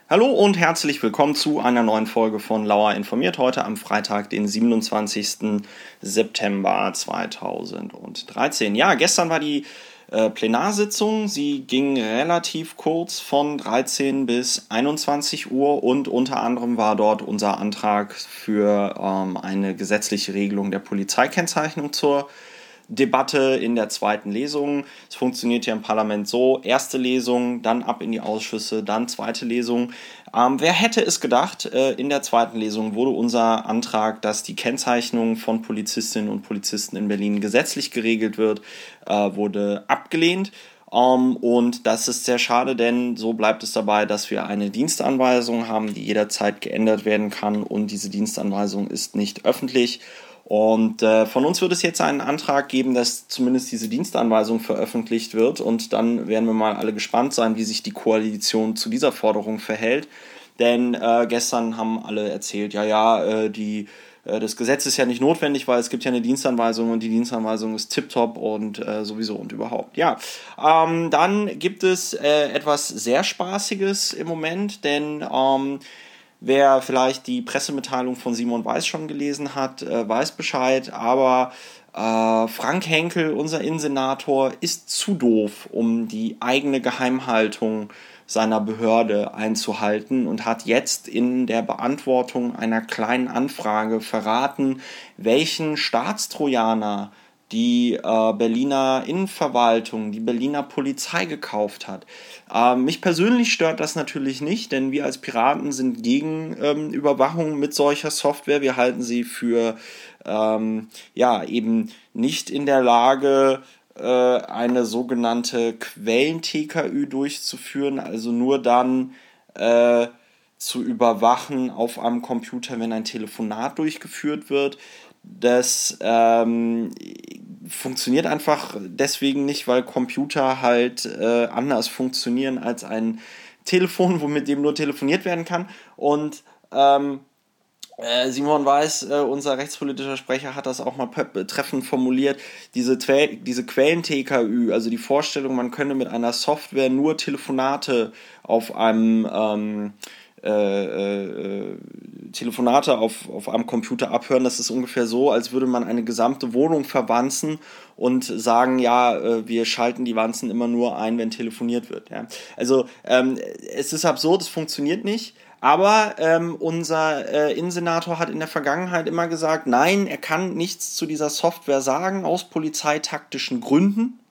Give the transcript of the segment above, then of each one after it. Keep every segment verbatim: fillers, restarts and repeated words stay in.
Hallo und herzlich willkommen zu einer neuen Folge von Lauer informiert. Heute am Freitag, den siebenundzwanzigsten September zweitausenddreizehn. Ja, gestern war die äh, Plenarsitzung. Sie ging relativ kurz von dreizehn bis einundzwanzig Uhr und unter anderem war dort unser Antrag für ähm, eine gesetzliche Regelung der Polizeikennzeichnung zur Debatte in der zweiten Lesung. Es funktioniert hier im Parlament so: erste Lesung, dann ab in die Ausschüsse, dann zweite Lesung. Ähm, wer hätte es gedacht, äh, in der zweiten Lesung wurde unser Antrag, dass die Kennzeichnung von Polizistinnen und Polizisten in Berlin gesetzlich geregelt wird, äh, wurde abgelehnt. Um, und das ist sehr schade, denn so bleibt es dabei, dass wir eine Dienstanweisung haben, die jederzeit geändert werden kann, und diese Dienstanweisung ist nicht öffentlich. Und äh, von uns wird es jetzt einen Antrag geben, dass zumindest diese Dienstanweisung veröffentlicht wird, und dann werden wir mal alle gespannt sein, wie sich die Koalition zu dieser Forderung verhält. Denn äh, gestern haben alle erzählt, ja, ja, äh, die, äh, das Gesetz ist ja nicht notwendig, weil es gibt ja eine Dienstanweisung und die Dienstanweisung ist tipptopp und äh, sowieso und überhaupt. Ja, ähm, dann gibt es äh, etwas sehr Spaßiges im Moment, denn ähm, wer vielleicht die Pressemitteilung von Simon Weiß schon gelesen hat, äh, weiß Bescheid, aber äh, Frank Henkel, unser Innensenator, ist zu doof, um die eigene Geheimhaltung seiner Behörde einzuhalten, und hat jetzt in der Beantwortung einer kleinen Anfrage verraten, welchen Staatstrojaner die äh, Berliner Innenverwaltung, die Berliner Polizei gekauft hat. Äh, mich persönlich stört das natürlich nicht, denn wir als Piraten sind gegen ähm, Überwachung mit solcher Software. Wir halten sie für ähm, ja eben nicht in der Lage, äh, eine sogenannte Quellen-T K Ü durchzuführen, also nur dann äh, zu überwachen auf einem Computer, wenn ein Telefonat durchgeführt wird. Das ähm, funktioniert einfach deswegen nicht, weil Computer halt äh, anders funktionieren als ein Telefon, womit dem nur telefoniert werden kann. Und ähm, äh, Simon Weiß, äh, unser rechtspolitischer Sprecher, hat das auch mal treffend formuliert. Diese, diese Quellen-T K Ü, also die Vorstellung, man könne mit einer Software nur Telefonate auf einem ähm, Äh, äh, Telefonate auf, auf einem Computer abhören. Das ist ungefähr so, als würde man eine gesamte Wohnung verwanzen und sagen, ja, äh, wir schalten die Wanzen immer nur ein, wenn telefoniert wird. Ja? Also ähm, es ist absurd, es funktioniert nicht. Aber ähm, unser äh, Innensenator hat in der Vergangenheit immer gesagt, nein, er kann nichts zu dieser Software sagen, aus polizeitaktischen Gründen.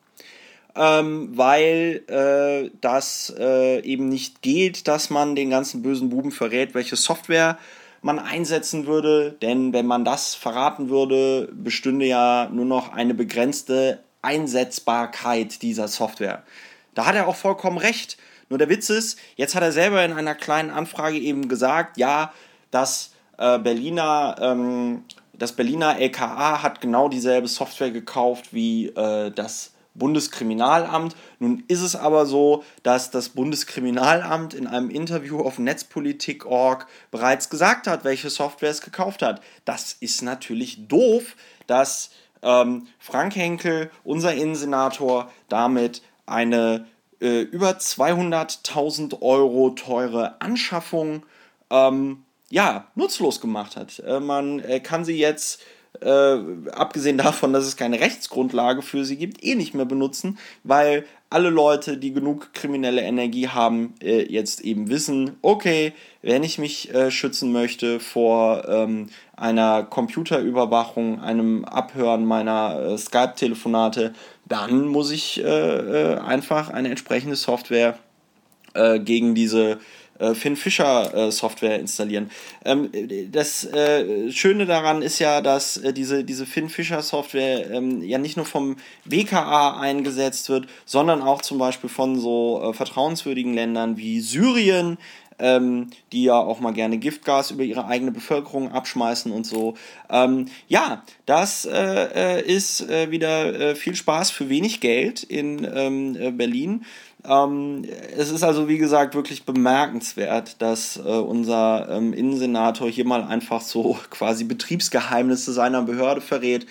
Ähm, weil äh, das äh, eben nicht geht, dass man den ganzen bösen Buben verrät, welche Software man einsetzen würde, denn wenn man das verraten würde, bestünde ja nur noch eine begrenzte Einsetzbarkeit dieser Software. Da hat er auch vollkommen recht. Nur der Witz ist, jetzt hat er selber in einer kleinen Anfrage eben gesagt, ja, das äh, Berliner ähm, das Berliner L K A hat genau dieselbe Software gekauft wie äh, das Bundeskriminalamt. Nun ist es aber so, dass das Bundeskriminalamt in einem Interview auf netzpolitik punkt org bereits gesagt hat, welche Software es gekauft hat. Das ist natürlich doof, dass ähm, Frank Henkel, unser Innensenator, damit eine äh, über zweihunderttausend Euro teure Anschaffung ähm, ja, nutzlos gemacht hat. Äh, man äh, kann sie jetzt Äh, abgesehen davon, dass es keine Rechtsgrundlage für sie gibt, eh nicht mehr benutzen, weil alle Leute, die genug kriminelle Energie haben, äh, jetzt eben wissen, okay, wenn ich mich äh, schützen möchte vor ähm, einer Computerüberwachung, einem Abhören meiner äh, Skype-Telefonate, dann muss ich äh, äh, einfach eine entsprechende Software äh, gegen diese Finn Fischer äh, Software installieren. Ähm, das äh, Schöne daran ist ja, dass äh, diese, diese Finn Fischer Software ähm, ja nicht nur vom B K A eingesetzt wird, sondern auch zum Beispiel von so äh, vertrauenswürdigen Ländern wie Syrien, ähm, die ja auch mal gerne Giftgas über ihre eigene Bevölkerung abschmeißen und so. Ähm, ja, das äh, ist äh, wieder äh, viel Spaß für wenig Geld in ähm, äh, Berlin. Ähm, es ist also, wie gesagt, wirklich bemerkenswert, dass äh, unser ähm, Innensenator hier mal einfach so quasi Betriebsgeheimnisse seiner Behörde verrät.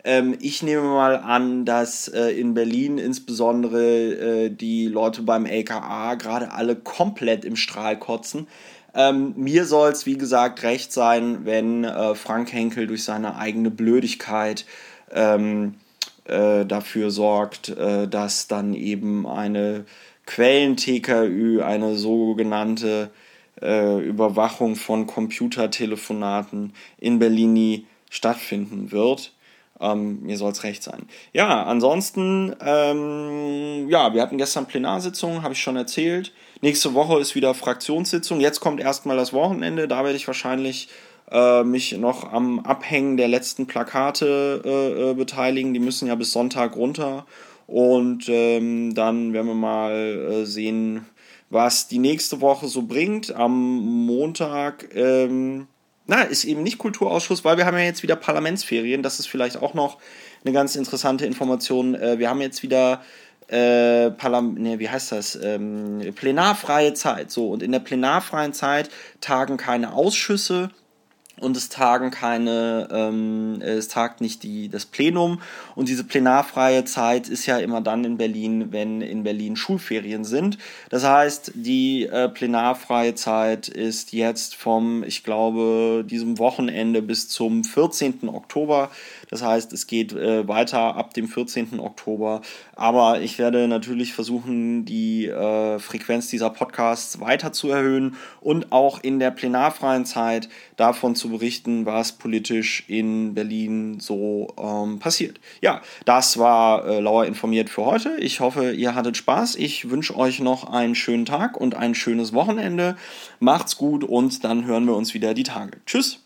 Ähm, ich nehme mal an, dass äh, in Berlin insbesondere äh, die Leute beim L K A gerade alle komplett im Strahl kotzen. Ähm, mir soll es, wie gesagt, recht sein, wenn äh, Frank Henkel durch seine eigene Blödigkeit ähm, äh, dafür sorgt, äh, dass dann eben eine Quellen-T K Ü, eine sogenannte äh, Überwachung von Computertelefonaten in Berlin nie stattfinden wird. Ähm, mir soll es recht sein. Ja, ansonsten, ähm, ja, wir hatten gestern Plenarsitzung, habe ich schon erzählt. Nächste Woche ist wieder Fraktionssitzung. Jetzt kommt erstmal das Wochenende. Da werde ich wahrscheinlich äh, mich noch am Abhängen der letzten Plakate äh, äh, beteiligen. Die müssen ja bis Sonntag runter. Und ähm, dann werden wir mal äh, sehen, was die nächste Woche so bringt. Am Montag, ähm, na, ist eben nicht Kulturausschuss, weil wir haben ja jetzt wieder Parlamentsferien. Das ist vielleicht auch noch eine ganz interessante Information. Äh, wir haben jetzt wieder äh, Parlam- nee, wie heißt das? Ähm, plenarfreie Zeit. So, und in der plenarfreien Zeit tagen keine Ausschüsse. Und es tagen keine, ähm, es tagt nicht die, das Plenum. Und diese plenarfreie Zeit ist ja immer dann in Berlin, wenn in Berlin Schulferien sind. Das heißt, die äh, plenarfreie Zeit ist jetzt vom, ich glaube, diesem Wochenende bis zum vierzehnten Oktober. Das heißt, es geht äh, weiter ab dem vierzehnten Oktober. Aber ich werde natürlich versuchen, die äh, Frequenz dieser Podcasts weiter zu erhöhen und auch in der plenarfreien Zeit davon zu berichten, was politisch in Berlin so ähm, passiert. Ja, das war äh, Lauer informiert für heute. Ich hoffe, ihr hattet Spaß. Ich wünsche euch noch einen schönen Tag und ein schönes Wochenende. Macht's gut und dann hören wir uns wieder die Tage. Tschüss!